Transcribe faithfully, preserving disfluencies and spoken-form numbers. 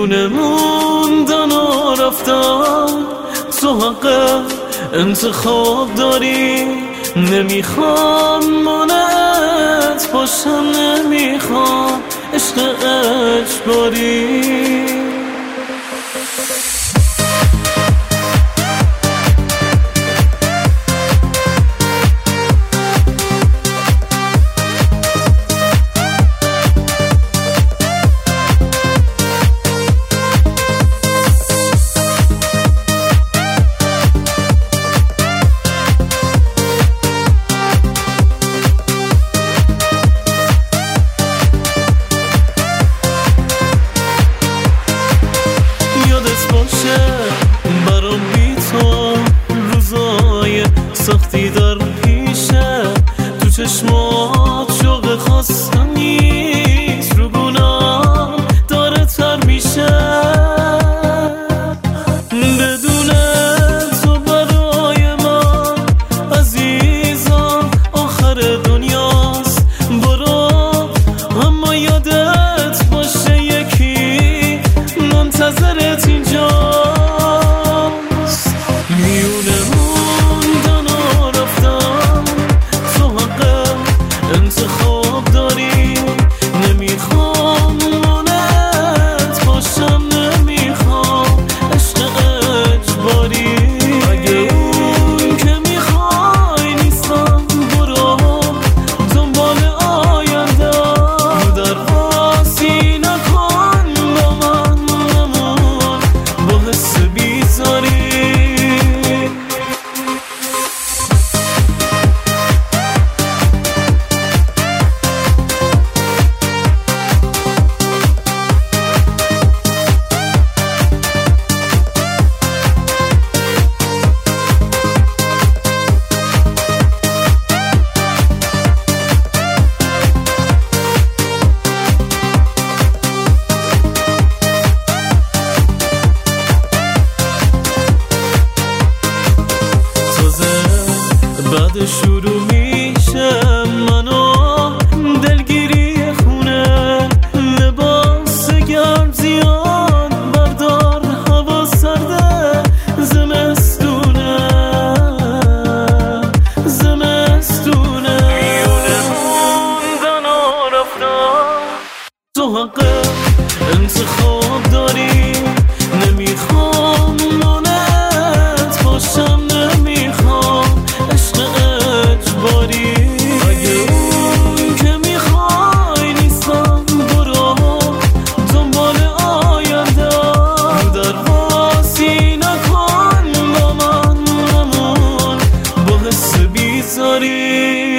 میونه موندن و رفتن، تو حق انتخاب داری. نمیخوام مانعت باشم، نمیخوام عشق اجباری. برام بی تو روزای سختی در پیشه، تو چشمات شوق خواستم نیست، رو گونام داره تر میشه. بدون تو برای من عزیزم آخر دنیاست. برو اما یادت باشه یکی منتظرت اینجا. بعد شروع میشه منو دلگیری خونه، لباس گرم زیاد بردار، هوا سرده زمستونه زمستونه. میونه موندن و رفتن، تو حق انتخاب داری. نمیخوام مانعت باشم، نمیخوام عشق اجباری. اگه اون که میخوای نیستم، برو دنبال آینده، رو درواسی نکن با من، نمون با حس بیزاری.